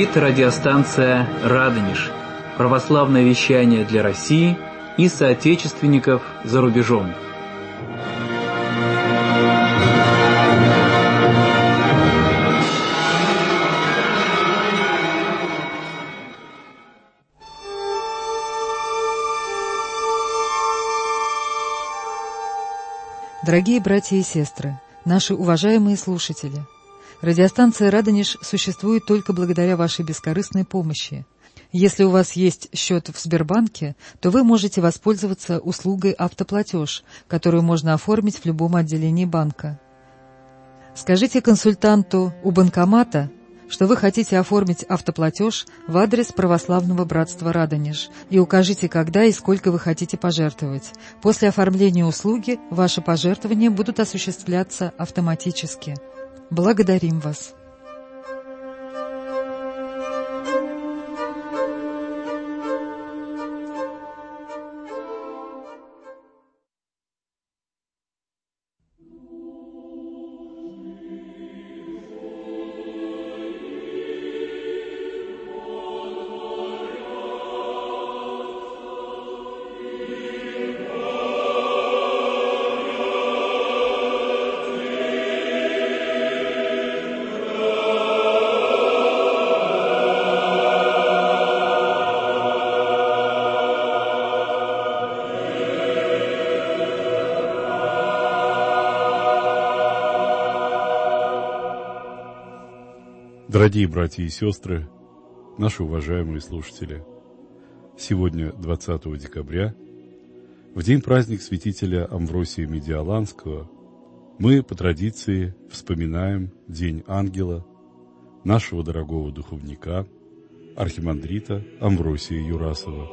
говорит радиостанция «Радонеж». Православное вещание для России и соотечественников за рубежом. Дорогие братья и сестры, наши уважаемые слушатели, радиостанция «Радонеж» существует только благодаря вашей бескорыстной помощи. Если у вас есть счет в Сбербанке, то вы можете воспользоваться услугой «Автоплатеж», которую можно оформить в любом отделении банка. Скажите консультанту у банкомата, что вы хотите оформить автоплатеж в адрес Православного братства «Радонеж», и укажите, когда и сколько вы хотите пожертвовать. После оформления услуги ваши пожертвования будут осуществляться автоматически. Благодарим вас. Дорогие братья и сестры, наши уважаемые слушатели, сегодня, 20 декабря, в день праздник святителя Амвросия Медиаланского, мы по традиции вспоминаем День Ангела, нашего дорогого духовника, архимандрита Амвросия Юрасова.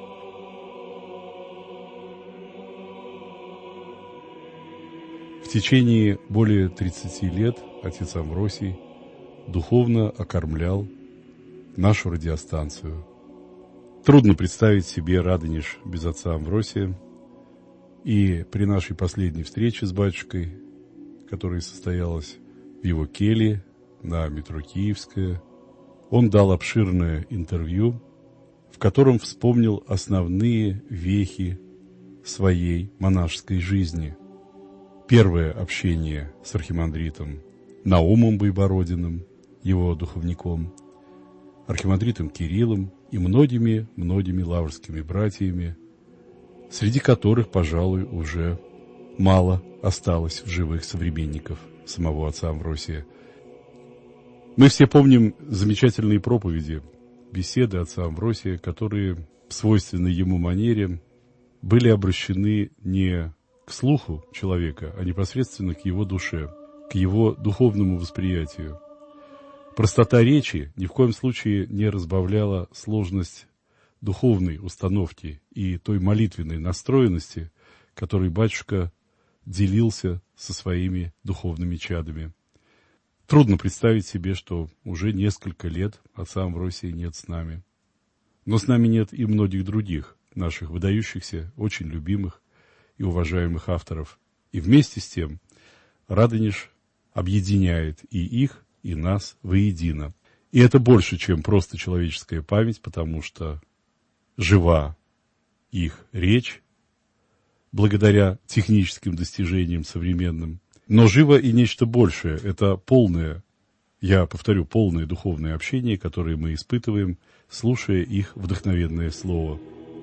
В течение более 30 лет отец Амвросий духовно окормлял нашу радиостанцию. Трудно представить себе Радонеж без отца Амвросия. И при нашей последней встрече с батюшкой, которая состоялась в его келье на метро Киевская, он дал обширное интервью, в котором вспомнил основные вехи своей монашеской жизни. Первое общение с архимандритом Наумом Байбородиным, его духовником, архимандритом Кириллом и многими лаврскими братьями, среди которых, пожалуй, уже мало осталось в живых современников самого отца Амвросия. Мы все помним замечательные проповеди, беседы отца Амвросия, которые в свойственной ему манере были обращены не к слуху человека, а непосредственно к его душе, к его духовному восприятию. Простота речи ни в коем случае не разбавляла сложность духовной установки и той молитвенной настроенности, которой батюшка делился со своими духовными чадами. Трудно представить себе, что уже несколько лет отца Амвросия нет с нами. Но с нами нет и многих других наших выдающихся, очень любимых и уважаемых авторов. И вместе с тем Радонеж объединяет и их, и нас воедино. И это больше, чем просто человеческая память, потому что жива их речь, благодаря техническим достижениям современным. Но живо и нечто большее. Это полное, я повторю, полное духовное общение, которое мы испытываем, слушая их вдохновенное слово.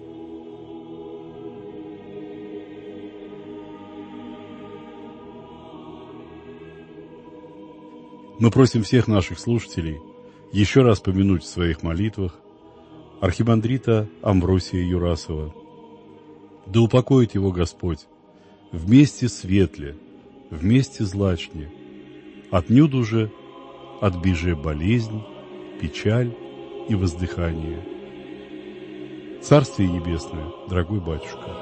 Мы просим всех наших слушателей еще раз помянуть в своих молитвах архимандрита Амвросия Юрасова. Да упокоит его Господь вместе светле, вместе злачне, отнюдь же отбежи болезнь, печаль и воздыхание. Царствие Небесное, дорогой батюшка.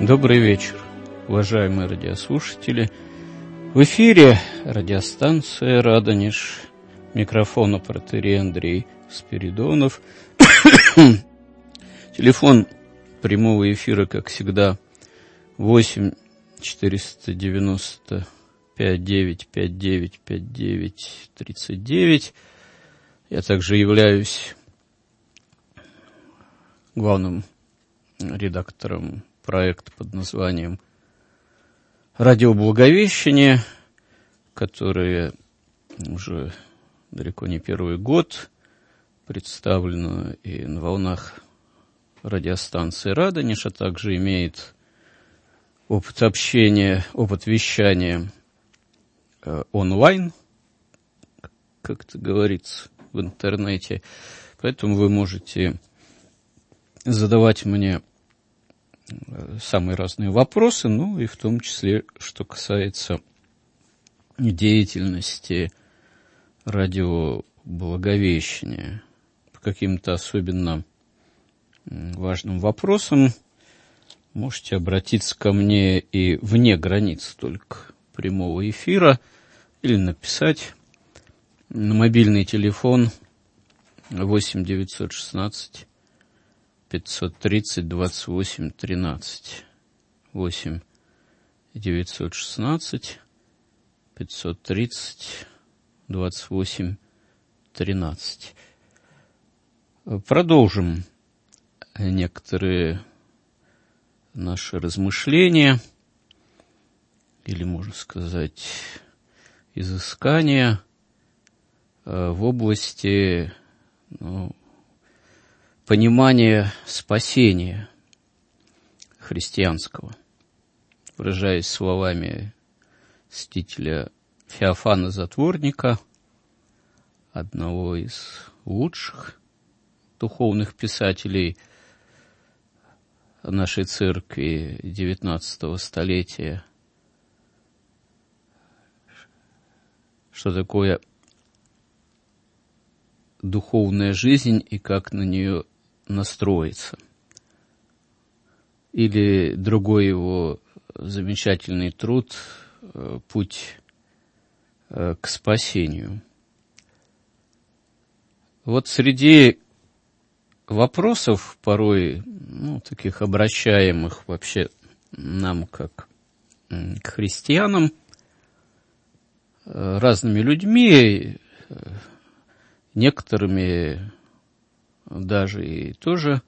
Добрый вечер, уважаемые радиослушатели. В эфире радиостанция «Радонеж». Микрофон у протоиерей Андрей Спиридонов. Телефон прямого эфира, как всегда, 8 495 959 59 39. Я также являюсь главным редактором проекта под названием «Радио Благовещение», которое уже далеко не первый год представлено и на волнах радиостанции «Радонеж», а также имеет опыт общения, опыт вещания онлайн, как это говорится в интернете. Поэтому вы можете задавать мне самые разные вопросы, ну и в том числе, что касается деятельности радио Благовещения. По каким-то особенно важным вопросам можете обратиться ко мне и вне границ только прямого эфира или написать на мобильный телефон 8 916 530 28 13. 8 916 530 28 13. Продолжим некоторые наши размышления, или, можно сказать, изыскания в области понимания спасения христианского, выражаясь словами святителя Феофана Затворника, одного из лучших духовных писателей нашей церкви XIX столетия, что такое духовная жизнь и как на нее настроиться. Или другой его замечательный труд «Путь к спасению». Вот среди вопросов, порой, таких обращаемых вообще нам, как к христианам, разными людьми, некоторыми даже и тоже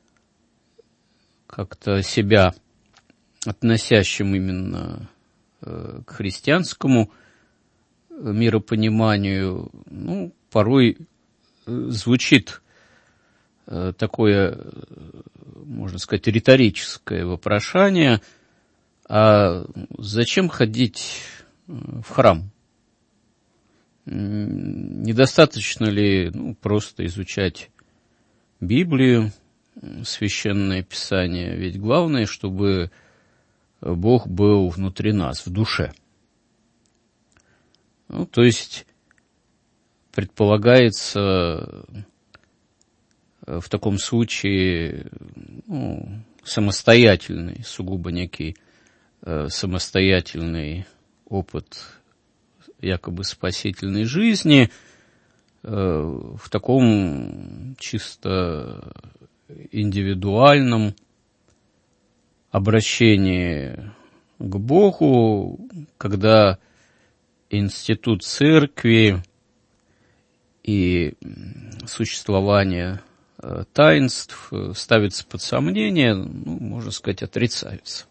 как-то себя относящим именно к христианскому миропониманию, порой звучит такое, можно сказать, риторическое вопрошание: а зачем ходить в храм? Недостаточно ли просто изучать Библию, Священное Писание? Ведь главное, чтобы Бог был внутри нас, в душе. То есть предполагается в таком случае самостоятельный, сугубо некий самостоятельный опыт якобы спасительной жизни, в таком чисто индивидуальном обращении к Богу, когда институт церкви и существование таинств ставится под сомнение, можно сказать, отрицается.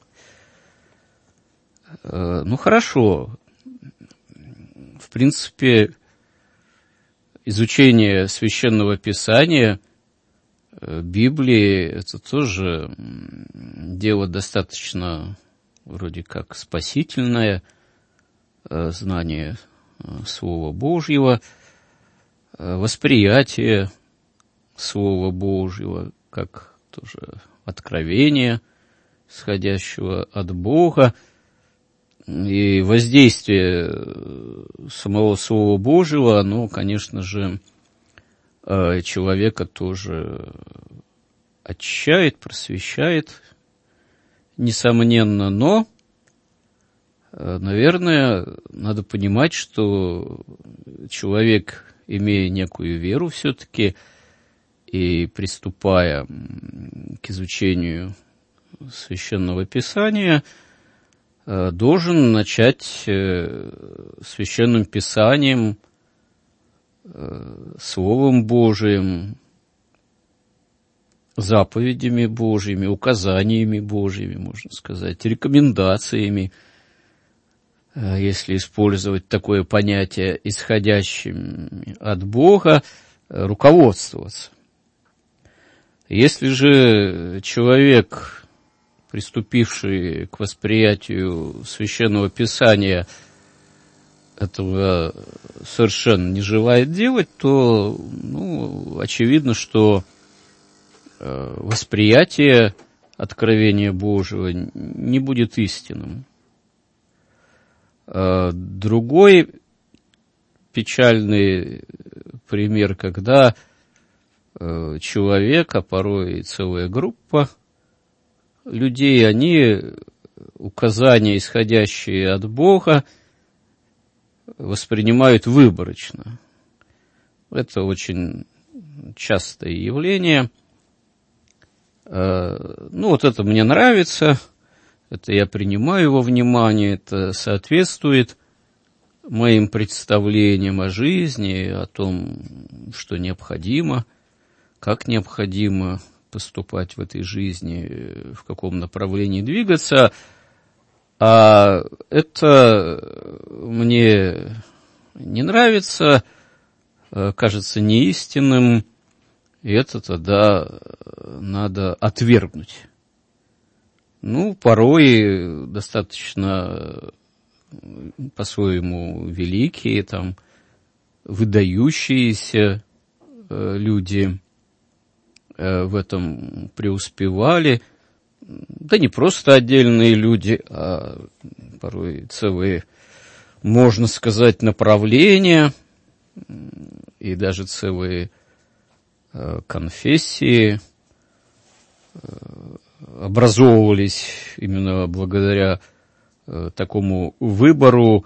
Хорошо. В принципе, изучение Священного Писания, Библии, это тоже дело достаточно вроде как спасительное, знание Слова Божьего, восприятие Слова Божьего, как тоже откровение, исходящего от Бога, и воздействие самого Слова Божьего, оно, конечно же, человека тоже очищает, просвещает несомненно, но, наверное, надо понимать, что человек, имея некую веру все-таки и приступая к изучению Священного Писания, должен начать Священным Писанием, Словом Божиим, заповедями Божьими, указаниями Божьими, можно сказать, рекомендациями, если использовать такое понятие, исходящими от Бога, руководствоваться. Если же человек, приступивший к восприятию Священного Писания, этого совершенно не желает делать, то, очевидно, что восприятие откровения Божьего не будет истинным. Другой печальный пример, когда человек, а порой и целая группа людей, они указания, исходящие от Бога, воспринимают выборочно. Это очень частое явление. Это мне нравится, это я принимаю во внимание, это соответствует моим представлениям о жизни, о том, что необходимо, как необходимо поступать в этой жизни, в каком направлении двигаться. А это мне не нравится, кажется неистинным, и это тогда надо отвергнуть. Порой достаточно по-своему великие, выдающиеся люди в этом преуспевали. Да не просто отдельные люди, а порой целые, можно сказать, направления и даже целые конфессии образовывались именно благодаря такому выбору,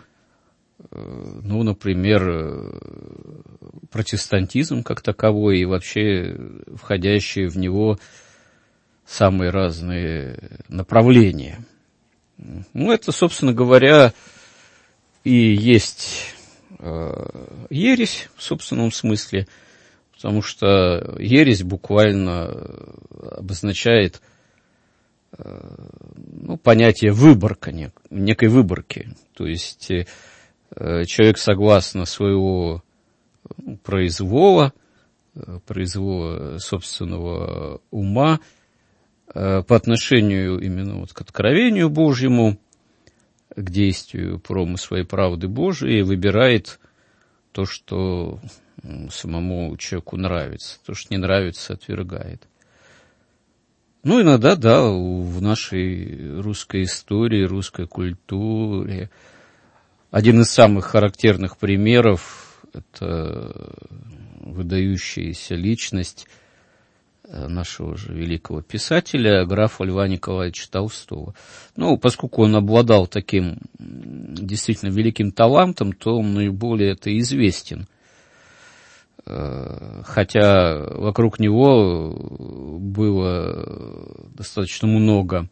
например, протестантизм как таковой и вообще входящие в него самые разные направления. Это, собственно говоря, и есть ересь в собственном смысле, потому что ересь буквально обозначает понятие выборка, некой выборки. То есть человек согласно своего произвола собственного ума по отношению именно к откровению Божьему, к действию промысла и правды Божией выбирает то, что самому человеку нравится, то, что не нравится, отвергает. Иногда, в нашей русской истории, русской культуре один из самых характерных примеров – это выдающаяся личность нашего же великого писателя, графа Льва Николаевича Толстого. Поскольку он обладал таким действительно великим талантом, то он наиболее это известен. Хотя вокруг него было достаточно много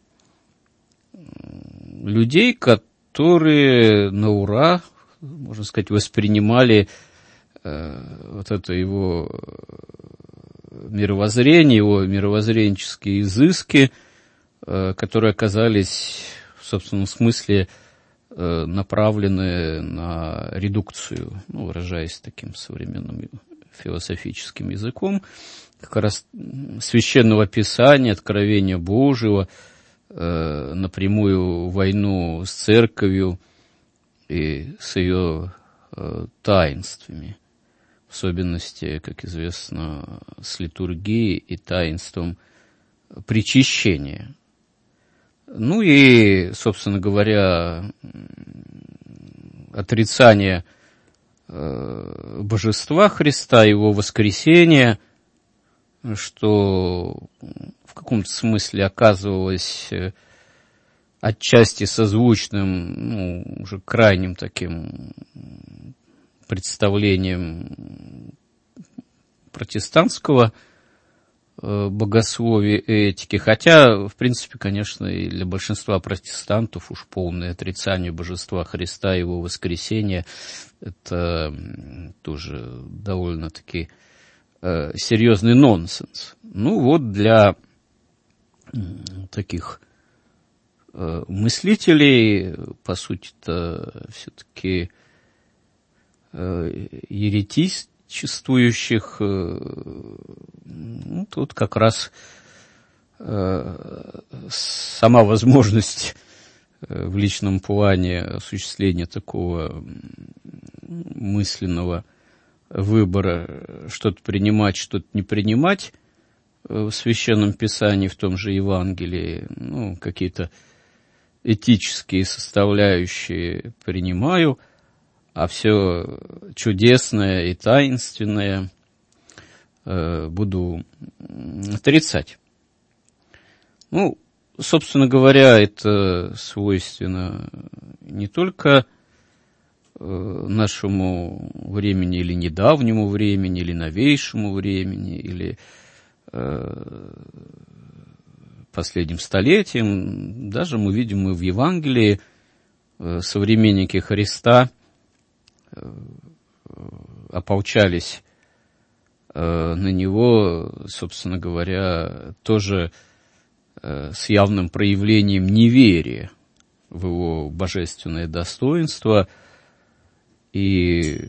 людей, которые на ура, можно сказать, воспринимали это его мировоззрение, его мировоззренческие изыски, которые оказались в собственном смысле направлены на редукцию, выражаясь таким современным философическим языком, как раз Священного Писания, откровения Божьего, напрямую войну с церковью и с ее таинствами, в особенности, как известно, с литургией и таинством причащения. И, собственно говоря, отрицание божества Христа, его воскресения, что в каком-то смысле оказывалось отчасти созвучным, уже крайним таким представлением протестантского богословия и этики, хотя, в принципе, конечно, и для большинства протестантов уж полное отрицание божества Христа и его воскресения — это тоже довольно-таки серьезный нонсенс. Для таких мыслителей, по сути-то, все-таки еретичествующих, тут как раз сама возможность в личном плане осуществления такого мысленного выбора, что-то принимать, что-то не принимать в Священном Писании, в том же Евангелии, какие-то этические составляющие принимаю, а все чудесное и таинственное буду отрицать. Собственно говоря, это свойственно не только нашему времени, или недавнему времени, или новейшему времени, или последним столетиям. Даже мы видим и в Евангелии современники Христа ополчались на него, собственно говоря, тоже с явным проявлением неверия в его божественное достоинство и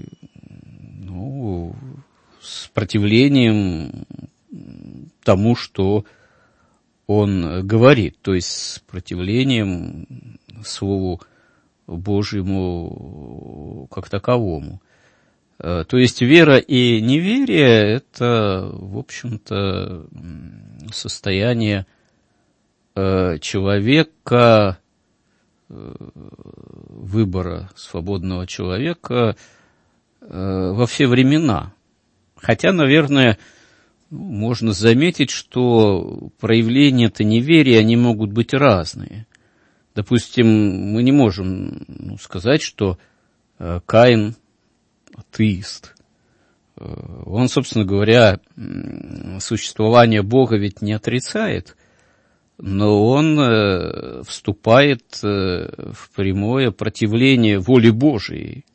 с противлением тому, что он говорит, то есть с противлением Слову Божьему как таковому. То есть вера и неверие — это, в общем-то, состояние человека, выбора свободного человека во все времена. Хотя, наверное, можно заметить, что проявления-то неверия, они могут быть разные. Допустим, мы не можем сказать, что Каин атеист. Он, собственно говоря, существование Бога ведь не отрицает, но он вступает в прямое противление воле Божией,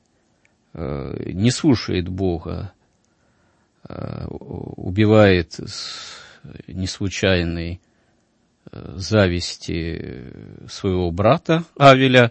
не слушает Бога, убивает с неслучайной зависти своего брата Авеля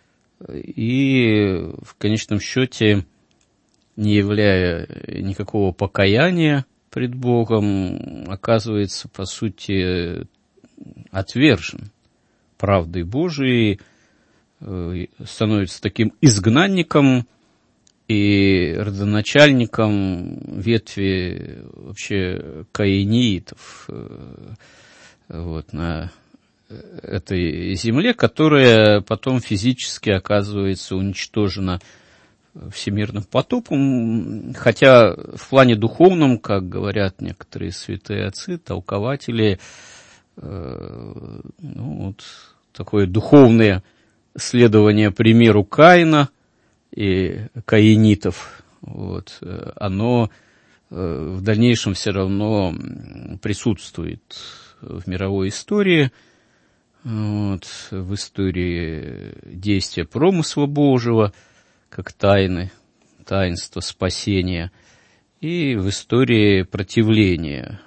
и в конечном счете, не являя никакого покаяния пред Богом, оказывается, по сути, отвержен правдой Божией, становится таким изгнанником и родоначальником ветви вообще каиниитов на этой земле, которая потом физически оказывается уничтожена всемирным потопом, хотя в плане духовном, как говорят некоторые святые отцы, толкователи, такое духовное следование примеру Каина и каинитов, оно в дальнейшем все равно присутствует в мировой истории, в истории действия промысла Божьего, как таинство спасения, и в истории противления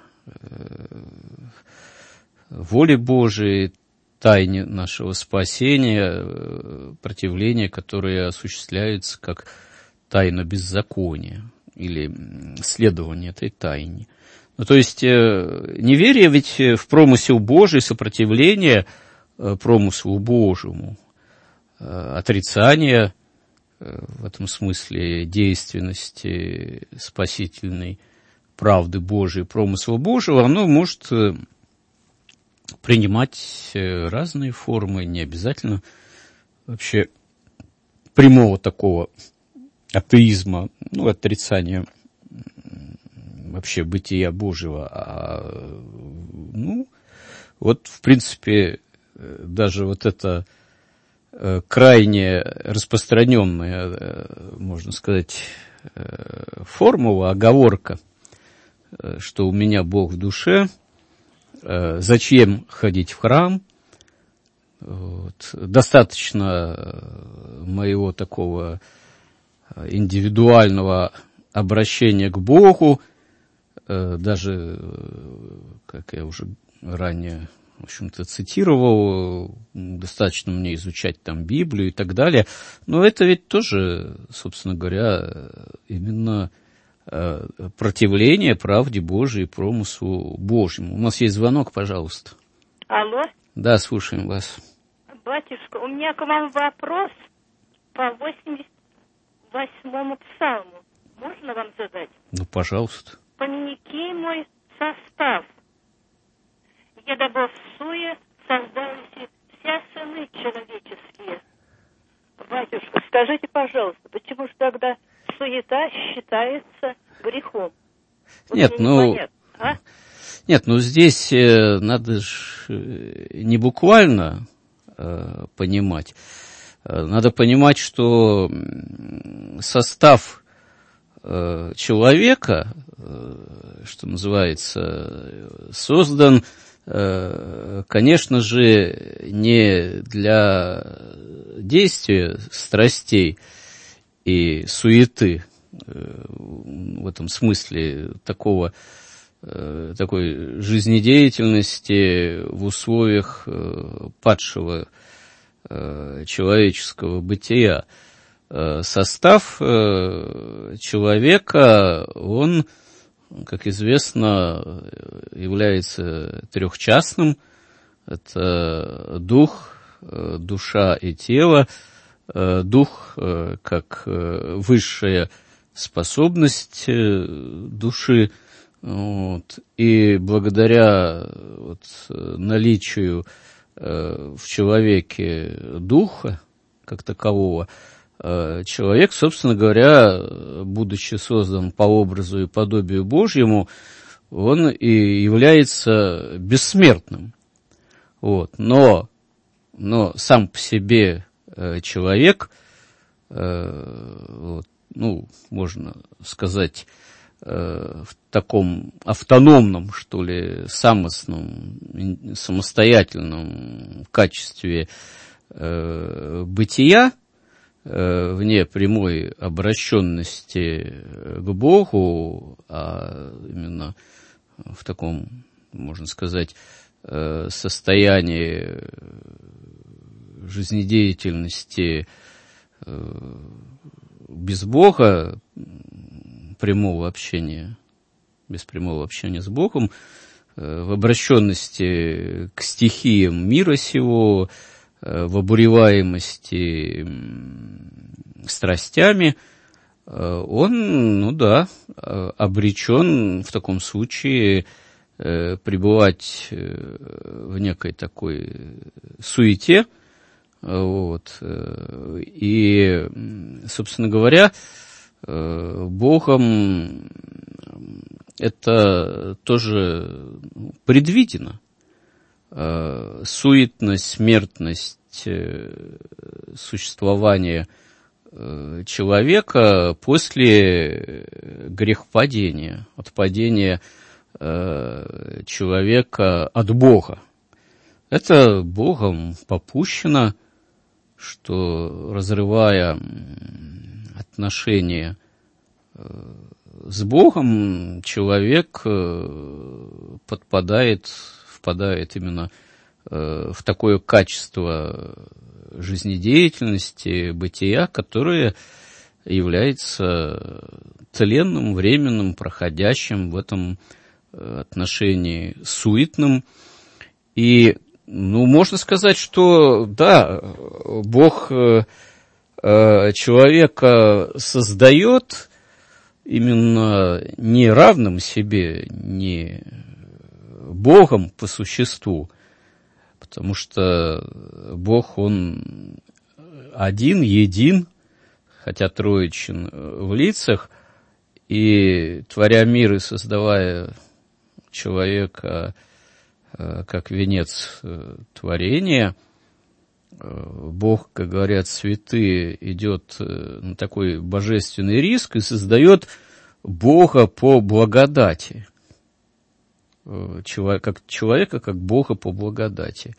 воле Божией, тайне нашего спасения, противление, которое осуществляется как тайна беззакония или следование этой тайне. То есть неверие ведь в промысел Божий, сопротивление промыслу Божьему, отрицание в этом смысле действенности спасительной правды Божией, промысла Божьего, оно может принимать разные формы, не обязательно вообще прямого такого атеизма, отрицания вообще бытия Божьего, в принципе, даже вот это крайне распространенная, можно сказать, формула, оговорка, что у меня Бог в душе, зачем ходить в храм, вот. Достаточно моего такого индивидуального обращения к Богу, даже, как я уже ранее, в общем-то, цитировал, достаточно мне изучать там Библию и так далее, но это ведь тоже, собственно говоря, именно противление правде Божией, промыслу Божьему. У нас есть звонок, пожалуйста. Алло? Да, слушаем вас. Батюшка, у меня к вам вопрос по 88-му псалму. Можно вам задать? Ну, пожалуйста. «Помяни мой состав, едобо в суе создалися вся сыны человеческие». Батюшка, скажите, пожалуйста, почему же тогда суета считается грехом? Вот нет, нет, здесь надо же не буквально понимать. Надо понимать, что состав человека, что называется, создан, конечно же, не для действия страстей и суеты, в этом смысле такой жизнедеятельности в условиях падшего человеческого бытия. Состав человека, он, как известно, является трехчастным. Это дух, душа и тело. Дух как высшая способность души. Вот. И благодаря наличию в человеке духа как такового, человек, собственно говоря, будучи создан по образу и подобию Божьему, он и является бессмертным. Вот. Но сам по себе человек, можно сказать, в таком автономном, что ли, самостоятельном качестве бытия, вне прямой обращенности к Богу, а именно в таком, можно сказать, состоянии жизнедеятельности без Бога, без прямого общения с Богом, в обращенности к стихиям мира сего, в обуреваемости страстями, он, обречен в таком случае пребывать в некой такой суете. И, собственно говоря, Богом это тоже предвидено. Суетность, смертность существования человека после грехопадения, от падения человека от Бога. Это Богом попущено, что, разрывая отношения с Богом, человек впадает именно в такое качество жизнедеятельности, бытия, которое является тленным, временным, проходящим, в этом отношении суетным. И, можно сказать, что, да, Бог человека создает именно не равным себе, не Богом по существу, потому что Бог, Он один, един, хотя троичен в лицах, и творя мир и создавая человека как венец творения. Бог, как говорят святые, идет на такой божественный риск и создает Бога по благодати. Как человека, как Бога по благодати.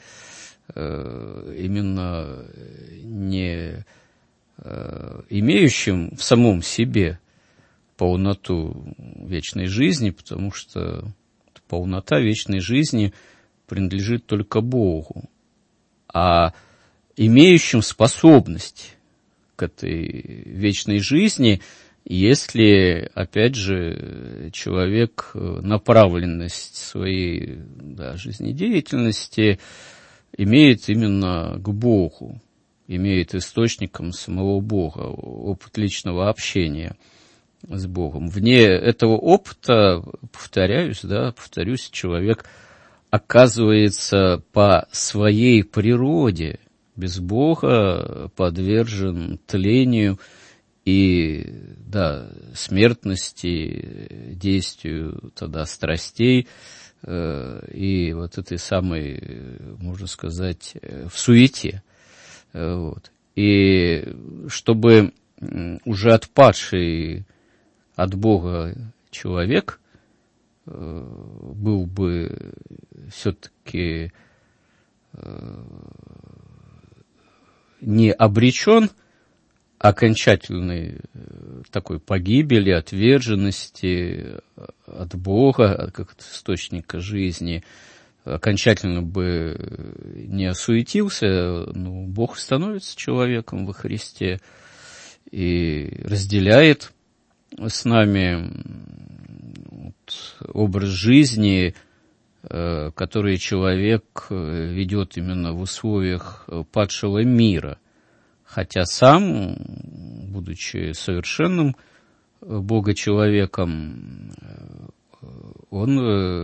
Именно не имеющим в самом себе полноту вечной жизни, потому что полнота вечной жизни принадлежит только Богу, а имеющим способность к этой вечной жизни, если, опять же, человек направленность своей жизнедеятельности имеет именно к Богу, имеет источником самого Бога, опыт личного общения с Богом. Вне этого опыта, повторюсь, человек оказывается по своей природе без Бога подвержен тлению и смертности, действию тогда страстей и вот этой самой, можно сказать, в суете. И чтобы уже отпадший от Бога человек был бы все-таки не обречен окончательной такой погибели, отверженности от Бога, как от источника жизни, окончательно бы не осуетился, но Бог становится человеком во Христе и разделяет с нами образ жизни, который человек ведет именно в условиях падшего мира. Хотя сам, будучи совершенным Бога-человеком, он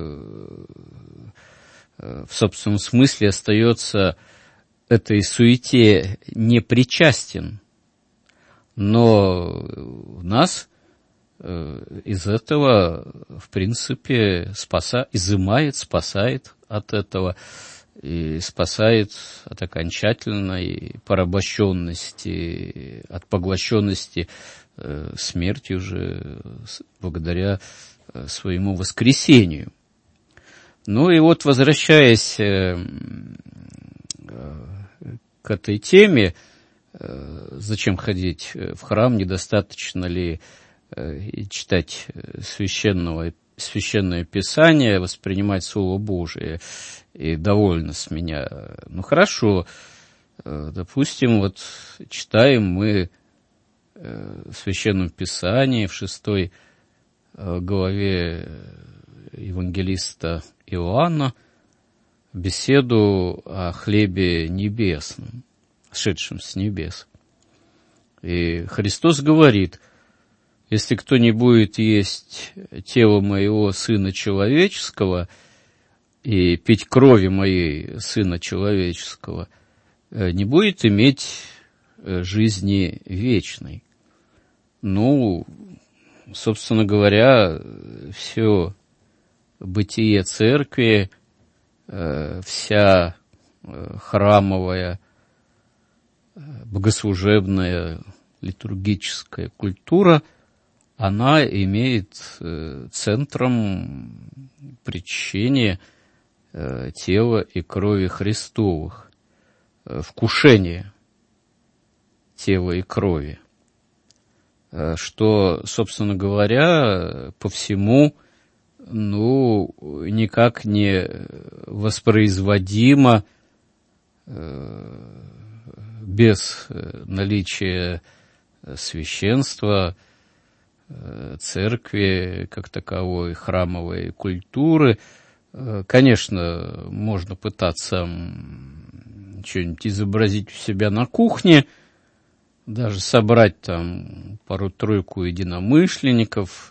в собственном смысле остается этой суете не причастен. Но нас из этого, в принципе, спасает от этого, и спасает от окончательной порабощенности, от поглощенности смертью же, благодаря своему воскресению. Ну и вот, возвращаясь к этой теме, зачем ходить в храм, недостаточно ли читать Священное Писание, воспринимать Слово Божие, и довольно с меня. Ну, хорошо, допустим, вот читаем мы в Священном Писании, в 6 главе евангелиста Иоанна, беседу о хлебе небесном, сшедшем с небес. И Христос говорит: если кто не будет есть тело моего Сына Человеческого и пить крови моей Сына Человеческого, не будет иметь жизни вечной. Ну, собственно говоря, все бытие церкви, вся храмовая, богослужебная, литургическая культура, она имеет центром причащение тела и крови Христовых, вкушение тела и крови, что, собственно говоря, по всему, никак не воспроизводимо без наличия священства, церкви как таковой, храмовой культуры. Конечно, можно пытаться что-нибудь изобразить у себя на кухне, даже собрать там пару-тройку единомышленников,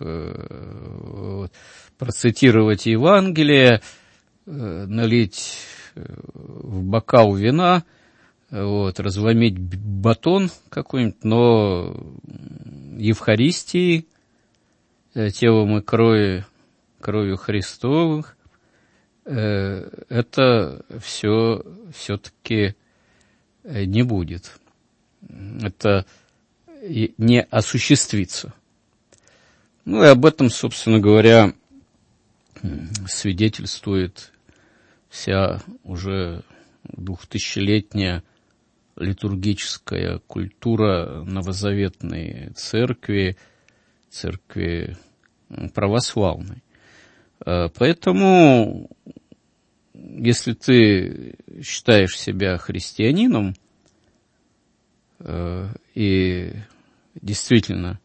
процитировать Евангелие, налить в бокал вина, разломить батон какой-нибудь, но Евхаристии, телом и кровью Христовых, это все-таки не будет. Это не осуществится. Ну и об этом, собственно говоря, свидетельствует вся уже 2000-летняя литургическая культура новозаветной церкви православной. Поэтому, если ты считаешь себя христианином и действительно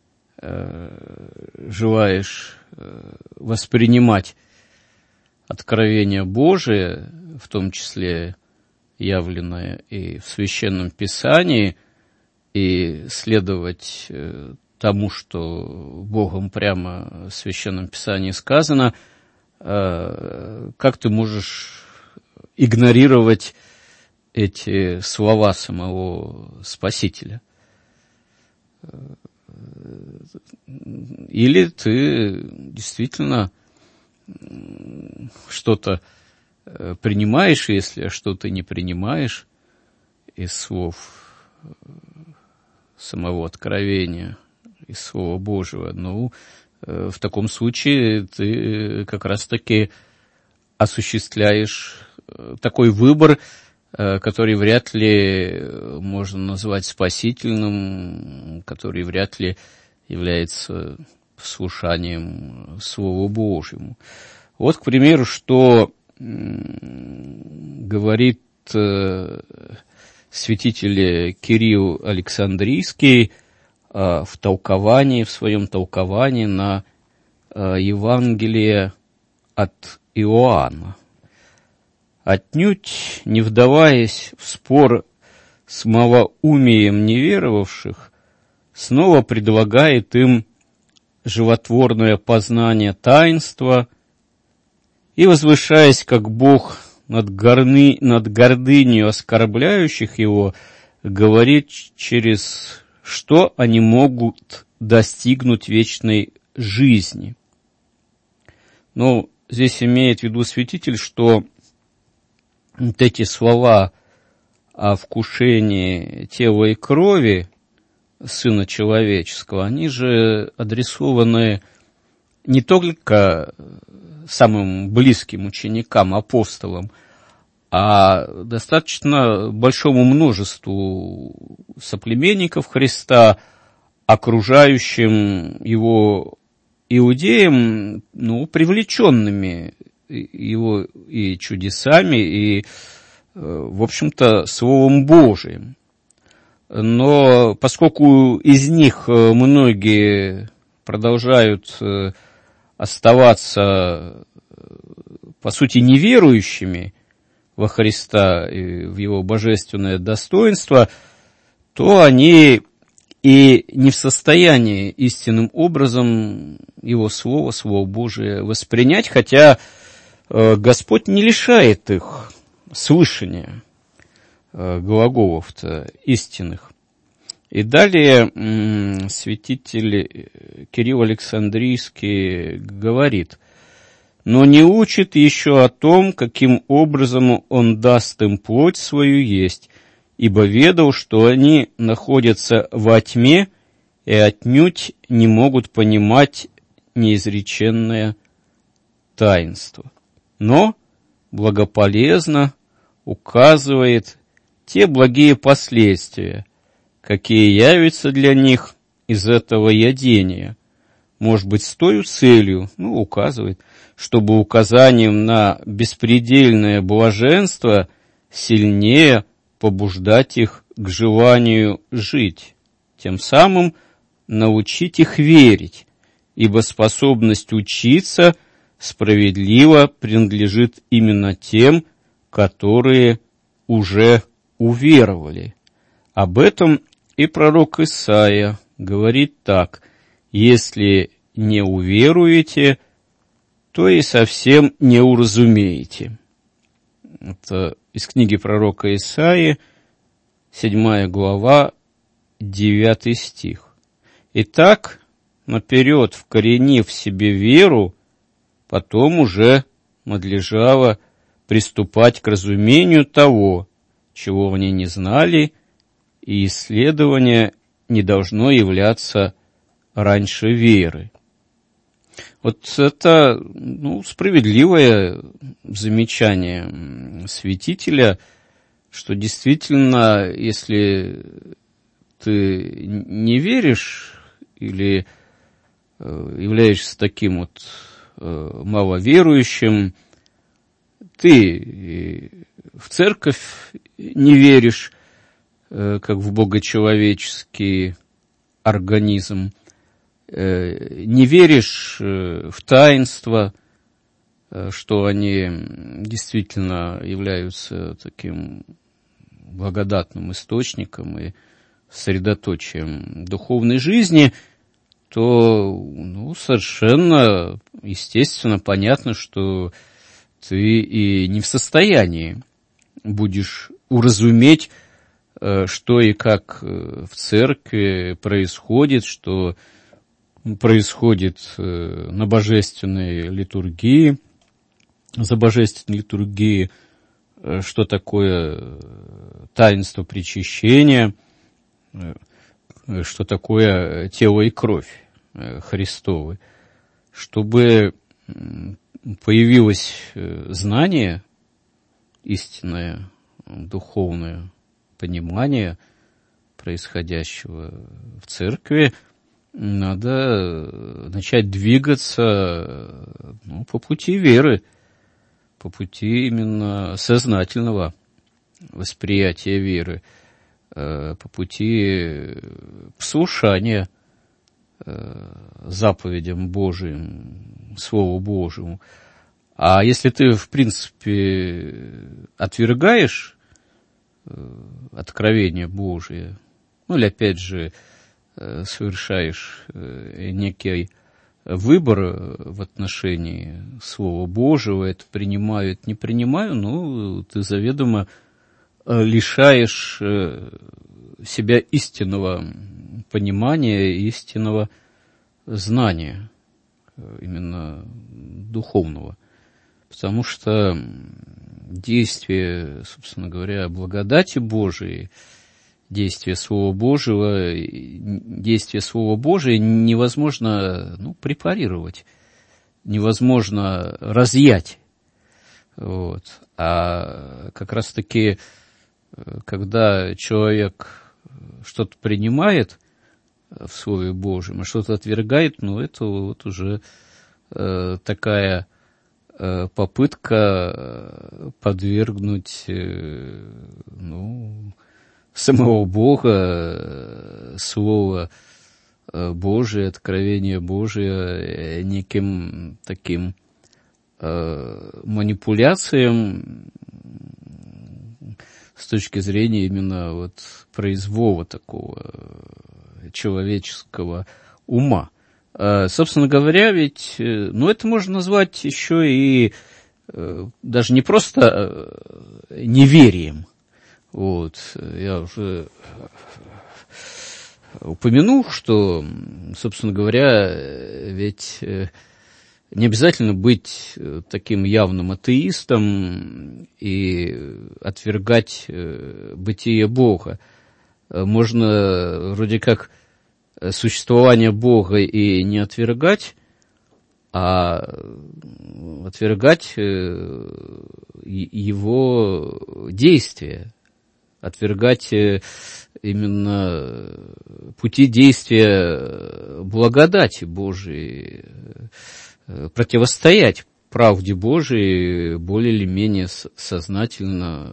желаешь воспринимать откровение Божие, в том числе явленное и в Священном Писании, и следовать тому, что Богом прямо в Священном Писании сказано, как ты можешь игнорировать эти слова самого Спасителя? Или ты действительно что-то принимаешь, если что-то не принимаешь из слов самого откровения, из Слова Божьего, ну, в таком случае ты как раз-таки осуществляешь такой выбор, который вряд ли можно назвать спасительным, который вряд ли является послушанием Слову Божьему. Вот, к примеру, что говорит святитель Кирилл Александрийский в своем толковании на Евангелие от Иоанна. Отнюдь не вдаваясь в спор с малоумием неверовавших, снова предлагает им животворное познание таинства и, возвышаясь как Бог над гордынью оскорбляющих его, говорит, через что они могут достигнуть вечной жизни. Но здесь имеет в виду святитель, что вот эти слова о вкушении тела и крови Сына Человеческого, они же адресованы не только самым близким ученикам, апостолам, а достаточно большому множеству соплеменников Христа, окружающим его иудеям, ну, привлеченными его и чудесами, и, в общем-то, Словом Божиим. Но поскольку из них многие продолжают оставаться, по сути, неверующими во Христа и в Его божественное достоинство, то они и не в состоянии истинным образом Его Слово Божие воспринять, хотя Господь не лишает их слышания глаголов-то истинных. И далее святитель Кирилл Александрийский говорит: «Но не учит еще о том, каким образом он даст им плоть свою есть, ибо ведал, что они находятся во тьме и отнюдь не могут понимать неизреченное таинство, но благополезно указывает те благие последствия, какие явятся для них из этого ядения, может быть, с той целью, указывает, чтобы указанием на беспредельное блаженство сильнее побуждать их к желанию жить, тем самым научить их верить, ибо способность учиться справедливо принадлежит именно тем, которые уже уверовали. Об этом и пророк Исаия говорит так: «Если не уверуете, то и совсем не уразумеете». Это из книги пророка Исаии, 7 глава, 9 стих. «Итак, наперед вкоренив в себе веру, потом уже надлежало приступать к разумению того, чего они не знали, и исследование не должно являться раньше веры. Вот это справедливое замечание святителя, что действительно, если ты не веришь или являешься таким вот маловерующим, ты в церковь не веришь, как в богочеловеческий организм, не веришь в таинства, что они действительно являются таким благодатным источником и средоточием духовной жизни, то совершенно естественно, понятно, что ты и не в состоянии будешь уразуметь, что и как в церкви происходит, что происходит на божественной литургии, за божественной литургией, что такое таинство причащения, что такое тело и кровь Христовы. Чтобы появилось знание истинное, духовное понимание происходящего в церкви, надо начать двигаться по пути веры, по пути именно сознательного восприятия веры, по пути послушания заповедям Божиим, Слову Божьему. А если ты, в принципе, отвергаешь откровение Божие, или, опять же, совершаешь некий выбор в отношении Слова Божьего, это принимаю, это не принимаю, ты заведомо лишаешь себя истинного понимания, истинного знания, именно духовного. Потому что действие, собственно говоря, благодати Божией, действие Слова Божьего невозможно препарировать, невозможно разъять. А как раз-таки, когда человек что-то принимает в Слове Божьем, а что-то отвергает, это уже такая попытка подвергнуть самого Бога, Слово Божие, откровение Божие неким таким манипуляциям с точки зрения именно произвола такого человеческого ума. Собственно говоря, ведь, это можно назвать еще и даже не просто неверием. Я уже упомянул, что, собственно говоря, ведь не обязательно быть таким явным атеистом и отвергать бытие Бога. Можно вроде как существование Бога и не отвергать, а отвергать его действия, отвергать именно пути действия благодати Божией, противостоять правде Божией более или менее сознательно,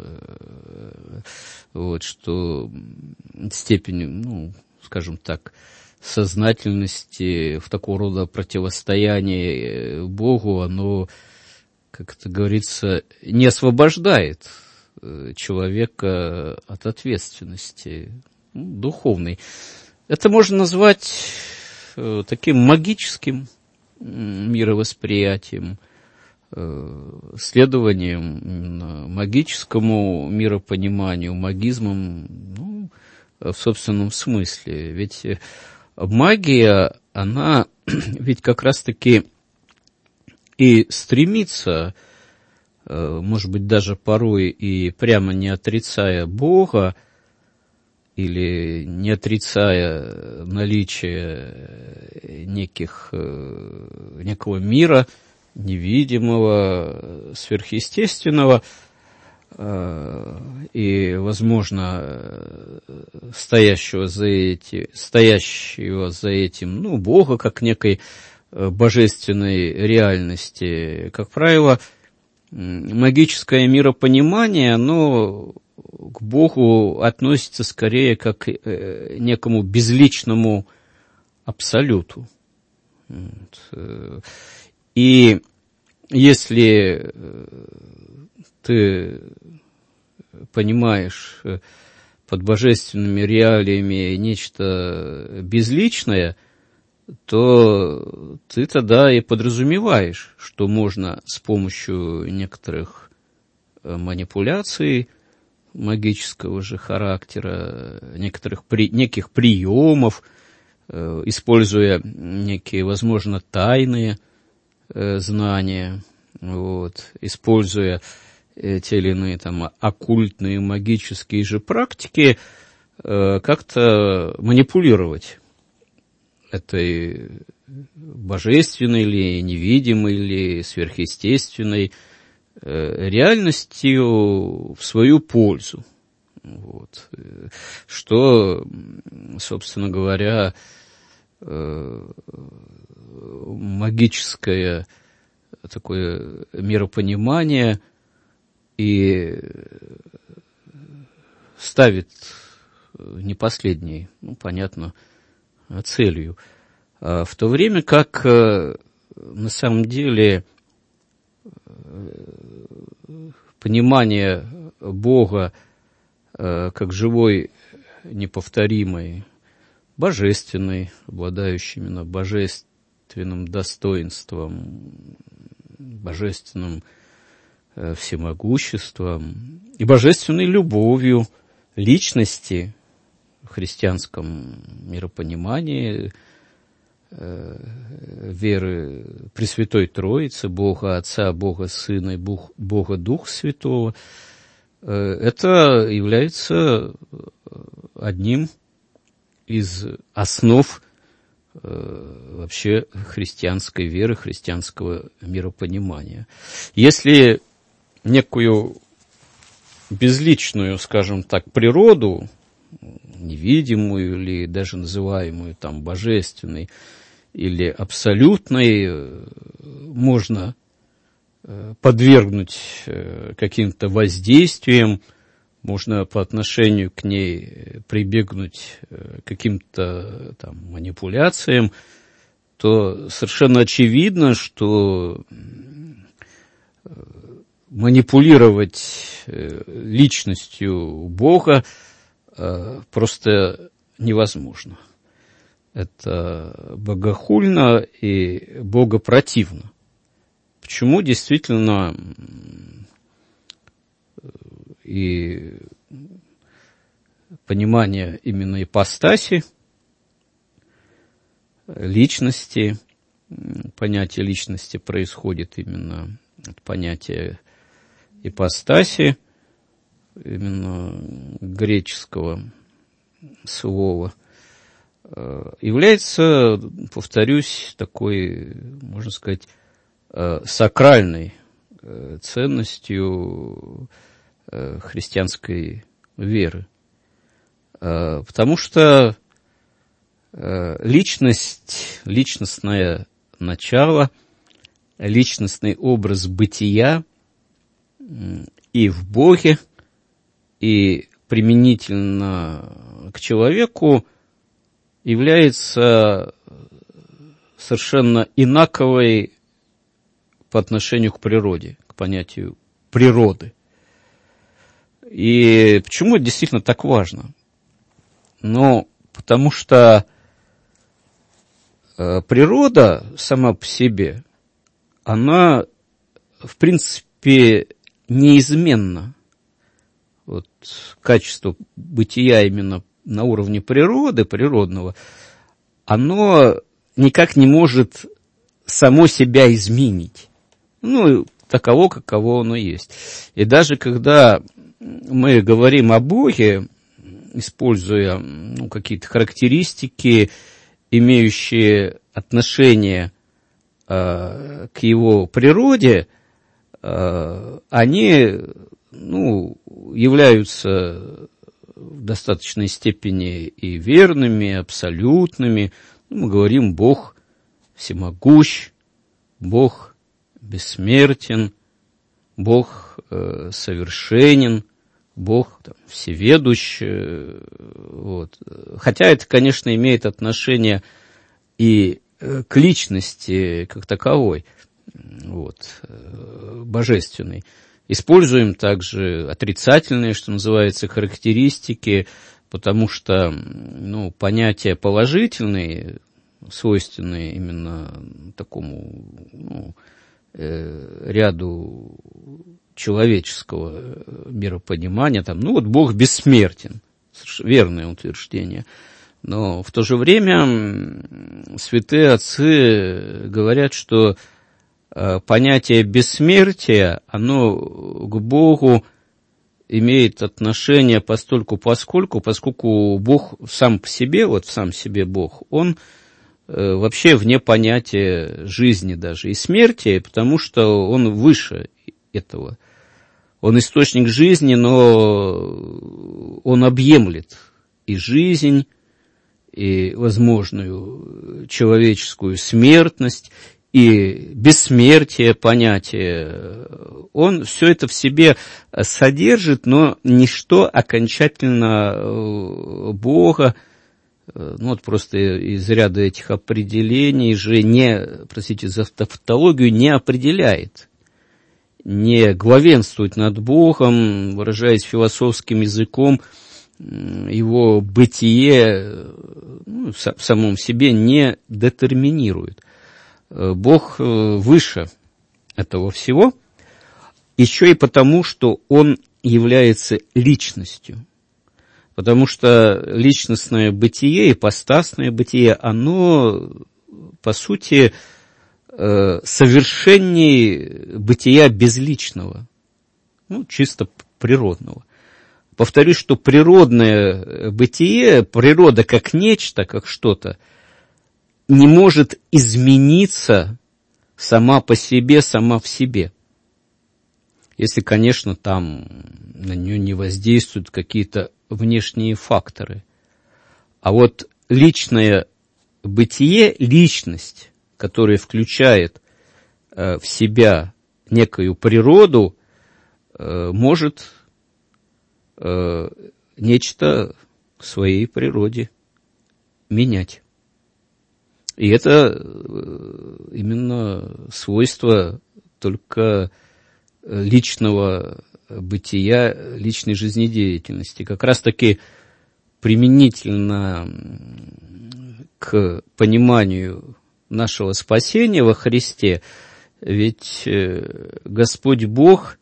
что степень, скажем так, сознательности в такого рода противостоянии Богу, оно, как это говорится, не освобождает человека от ответственности духовной. Это можно назвать таким магическим мировосприятием, следованием именно магическому миропониманию, магизмом, в собственном смысле. Ведь магия, она ведь как раз-таки и стремится может быть, даже порой и прямо не отрицая Бога, или не отрицая наличие некого мира, невидимого, сверхъестественного, и, возможно, стоящего за этим, Бога, как некой божественной реальности. Как правило, магическое миропонимание, оно к Богу относится скорее как к некому безличному абсолюту. И если ты понимаешь под божественными реалиями нечто безличное, то ты тогда и подразумеваешь, что можно с помощью некоторых манипуляций магического же характера, неких приемов, используя некие, возможно, тайные знания, используя те или иные оккультные магические же практики, как-то манипулировать этой божественной или невидимой или сверхъестественной реальностью в свою пользу. Что, собственно говоря, магическое такое миропонимание и ставит не последней, понятно, целью. В то время как на самом деле понимание Бога как живой, неповторимой, божественной, обладающей именно божественным достоинством, божественным всемогуществом и божественной любовью личности в христианском миропонимании, веры Пресвятой Троицы, Бога Отца, Бога Сына и Бога Духа Святого, это является одним из основ вообще христианской веры, христианского миропонимания. Если некую безличную, скажем так, природу, невидимую или даже называемую божественной или абсолютной, можно подвергнуть каким-то воздействиям, можно по отношению к ней прибегнуть к каким-то манипуляциям, то совершенно очевидно, что манипулировать личностью Бога просто невозможно. Это богохульно и богопротивно. Почему действительно и понимание именно ипостаси, личности, понятие личности происходит именно от понятия ипостаси, именно греческого слова, является, повторюсь, такой, можно сказать, сакральной ценностью христианской веры. Потому что личность, личностное начало, личностный образ бытия и в Боге, и применительно к человеку является совершенно инаковой по отношению к природе, к понятию природы. И почему это действительно так важно? Потому что природа сама по себе, она, в принципе, неизменна. Качество бытия именно на уровне природы, природного, оно никак не может само себя изменить. таково, каково оно есть. И даже когда мы говорим о Боге, используя какие-то характеристики, имеющие отношение к его природе, они являются в достаточной степени и верными, и абсолютными. Мы говорим: Бог всемогущ, Бог бессмертен, Бог совершенен, Бог всеведущ. Вот. Хотя это, конечно, имеет отношение и к личности как таковой, божественной. Используем также отрицательные, что называется, характеристики, потому что понятия положительные, свойственные именно такому ряду человеческого миропонимания, Бог бессмертен, верное утверждение. Но в то же время святые отцы говорят, что понятие бессмертия, оно к Богу имеет отношение поскольку Бог сам по себе, сам себе Бог, он вообще вне понятия жизни даже и смерти, потому что он выше этого. Он источник жизни, но он объемлет и жизнь, и возможную человеческую смертность, и бессмертие понятие. Он все это в себе содержит, но ничто окончательно Бога, просто из ряда этих определений же за тавтологию, не определяет, не главенствует над Богом, выражаясь философским языком, его бытие в самом себе не детерминирует. Бог выше этого всего, еще и потому, что Он является личностью. Потому что личностное бытие, ипостасное бытие, оно, по сути, совершеннее бытия безличного, чисто природного. Повторюсь, что природное бытие, природа как нечто, как что-то, не может измениться сама по себе, сама в себе. Если, конечно, там на нее не воздействуют какие-то внешние факторы. А вот личное бытие, личность, которая включает в себя некую природу, может нечто в своей природе менять. И это именно свойство только личного бытия, личной жизнедеятельности. Как раз-таки применительно к пониманию нашего спасения во Христе, ведь Господь Бог,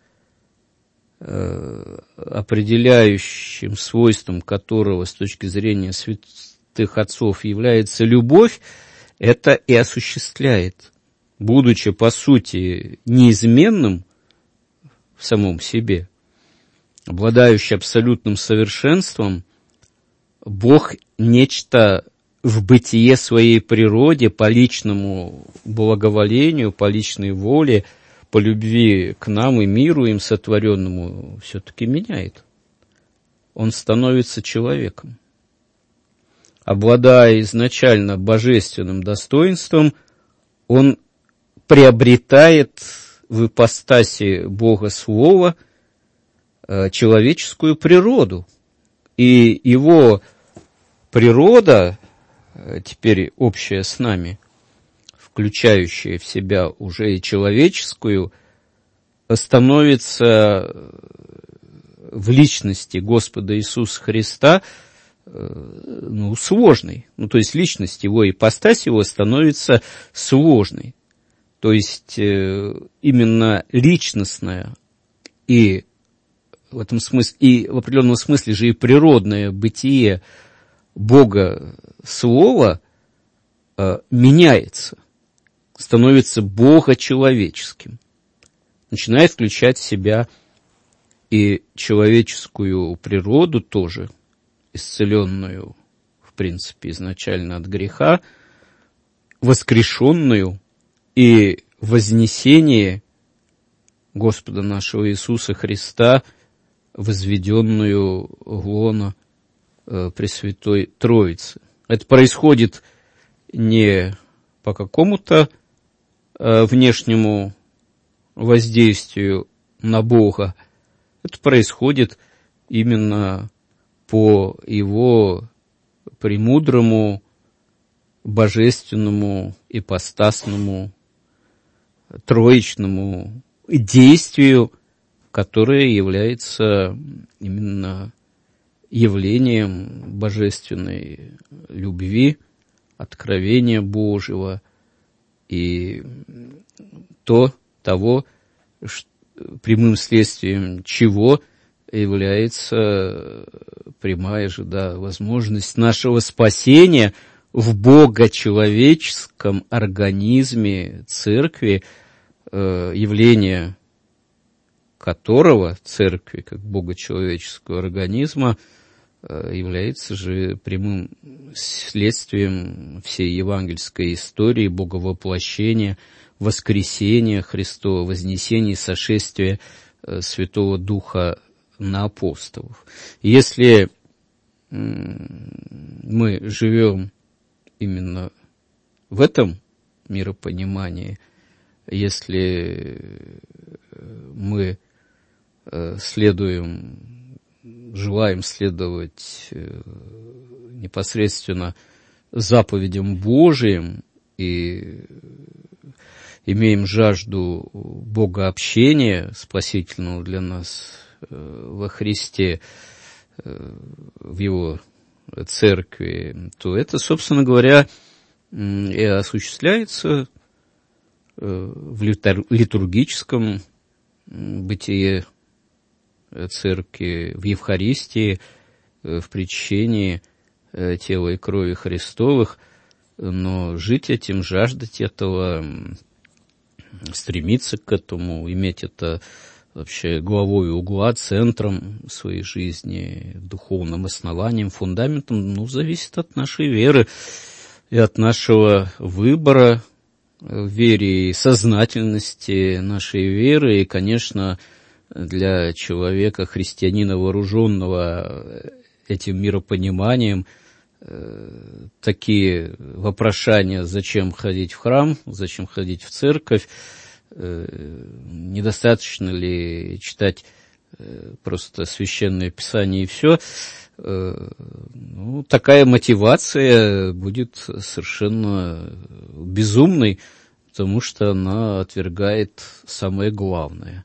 определяющим свойством которого с точки зрения святых отцов является любовь, это и осуществляет, будучи, по сути, неизменным в самом себе, обладающий абсолютным совершенством, Бог нечто в бытие своей природе, по личному благоволению, по личной воле, по любви к нам и миру им сотворенному, все-таки меняет. Он становится человеком. Обладая изначально божественным достоинством, он приобретает в ипостаси Бога Слова человеческую природу. И его природа, теперь общая с нами, включающая в себя уже и человеческую, становится в личности Господа Иисуса Христа сложной. То есть личность его, ипостась его становится сложной. То есть именно личностное и в этом смысле, и в определенном смысле же и природное бытие Бога Слова меняется, становится богочеловеческим. начинает включать в себя и человеческую природу тоже, исцеленную, в принципе, изначально от греха, воскрешенную и вознесение Господа нашего Иисуса Христа, возведенную в лоно Пресвятой Троицы. Это происходит не по какому-то внешнему воздействию на Бога, это происходит именно по Его премудрому, божественному, ипостасному, троичному действию, которое является именно явлением божественной любви, откровения Божьего и того, прямым следствием чего является прямая же, возможность нашего спасения в богочеловеческом организме Церкви, явление которого Церкви, как богочеловеческого организма, является же прямым следствием всей евангельской истории боговоплощения, воскресения Христова, вознесения и сошествия Святого Духа на апостолов. Если мы живем именно в этом миропонимании, если мы желаем следовать непосредственно заповедям Божиим и имеем жажду богообщения, спасительного для нас во Христе, в Его Церкви, то это, собственно говоря, и осуществляется в литургическом бытие Церкви, в Евхаристии, в причащении тела и крови Христовых, но жить этим, жаждать этого, стремиться к этому, иметь это вообще главой угла, центром своей жизни, духовным основанием, фундаментом, зависит от нашей веры и от нашего выбора в вере и сознательности нашей веры. И, конечно, для человека, христианина, вооруженного этим миропониманием, такие вопрошания, зачем ходить в храм, зачем ходить в церковь, недостаточно ли читать просто Священное Писание и все, такая мотивация будет совершенно безумной, потому что она отвергает самое главное.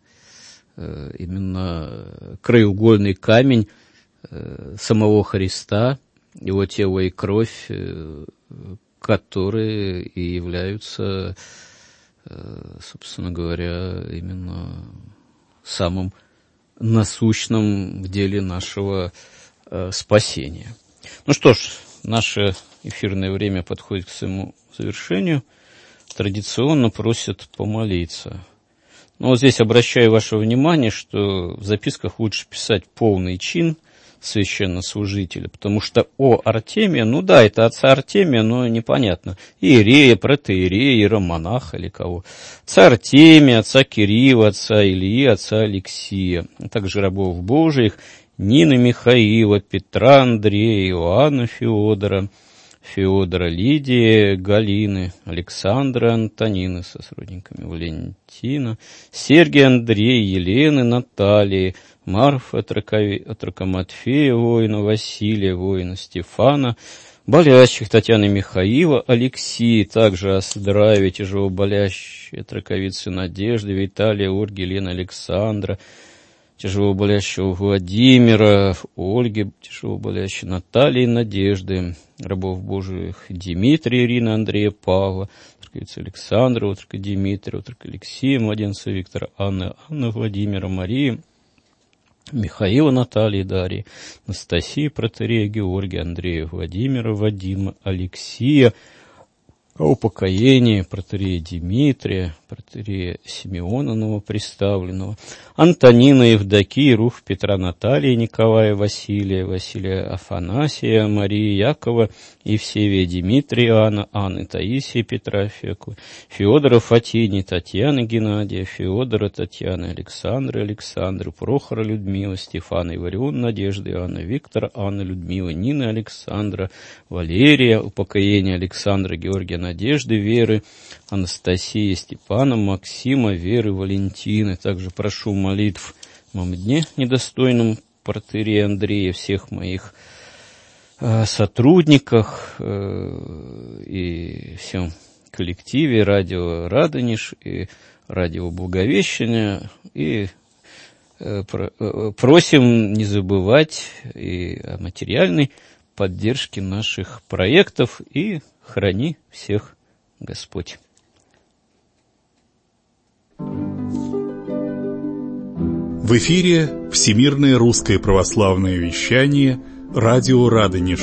Именно краеугольный камень самого Христа, Его тело и кровь, которые и являются, собственно говоря, именно самым насущным в деле нашего спасения. Ну что ж, наше эфирное время подходит к своему завершению. Традиционно просят помолиться. Но вот здесь обращаю ваше внимание, что в записках лучше писать полный чин священнослужителя, потому что Артемия, это отца Артемия, но непонятно, иерея, протоиерея, иеромонах или кого. Отца Артемия, отца Кирилла, отца Ильи, отца Алексия, а также рабов Божиих, Нины Михаила, Петра, Андрея, Иоанна, Феодора, Лидии, Галины, Александра, Антонины со сродниками Валентина, Сергия, Андрея, Елены, Натальи, Марфа, Тракоматфея, воина, Василия, воина, Стефана, болящих Татьяны, Михаила, Алексии, также о здравии тяжело болящей Траковицы Надежды, Виталия, Ольги, Елены, Александра, тяжело болящего Владимира, Ольги, тяжело болящей Натальи, Надежды, рабов Божиих Дмитрия, Ирины, Андрея, Павла, Траковицы Александра, Отрока Дмитрия, Отрока Алексея, младенца Виктора, Анны, Владимира, Марии, Михаила, Натальи, Дарьи, Анастасии, протоиерея Георгия, Андрея, Владимира, Вадима, Алексия, о упокоении протоиерея Дмитрия, протоиерея Симеона новоприставленного, Антонина, Евдокии, Руф, Петра, Натальи, Николая, Василия Афанасия, Марии, Якова, Евсевия, Дмитрия, Анны, Таисии, Петра, Феодора, Фатини, Татьяны, Геннадия, Феодора, Татьяны, Александры, Прохора, Людмила, Стефана, Иварион, Надежды, Анна, Виктора, Анна, Людмила, Нины, Александра, Валерия, упокоения Александра, Георгия, Надежды, Веры, Анастасии, Степана, Максима, Веры, Валентины. Также прошу молитв о моем дне недостойном протоиерея Андрея, всех моих сотрудниках и всем коллективе радио «Радонеж» и радио «Благовещение». И просим не забывать и о материальной поддержке наших проектов, и храни всех Господь. В эфире Всемирное русское православное вещание «Радио Радонеж».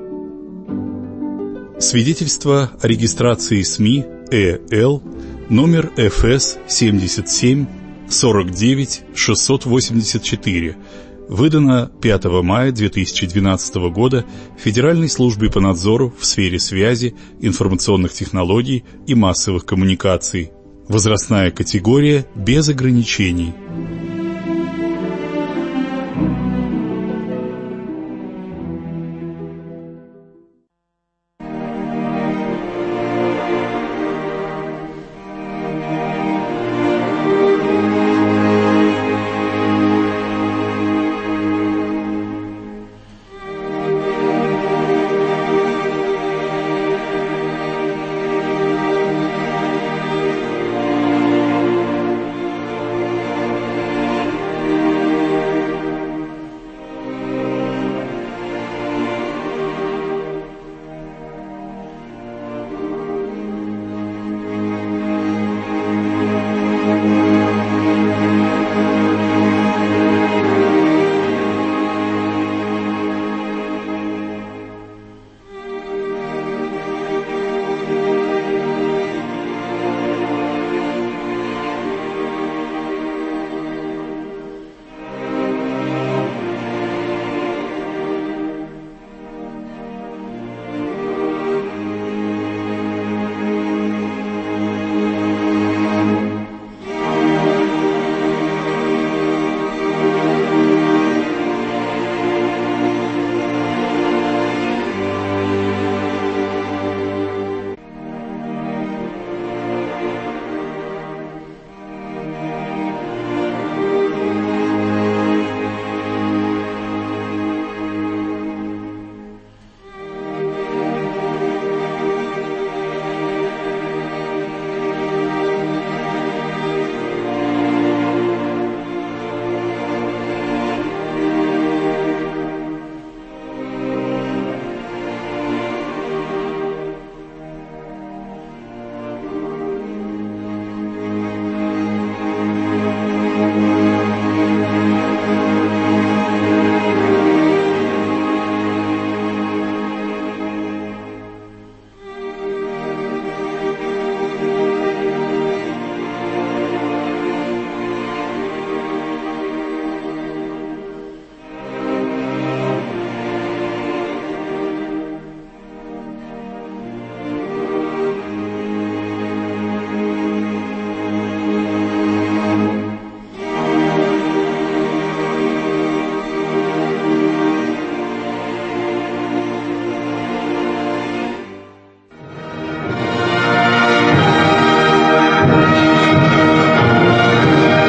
Свидетельство о регистрации СМИ ЭЛ номер ФС 77 49 684, выдано 5 мая 2012 года Федеральной службой по надзору в сфере связи, информационных технологий и массовых коммуникаций. Возрастная категория без ограничений.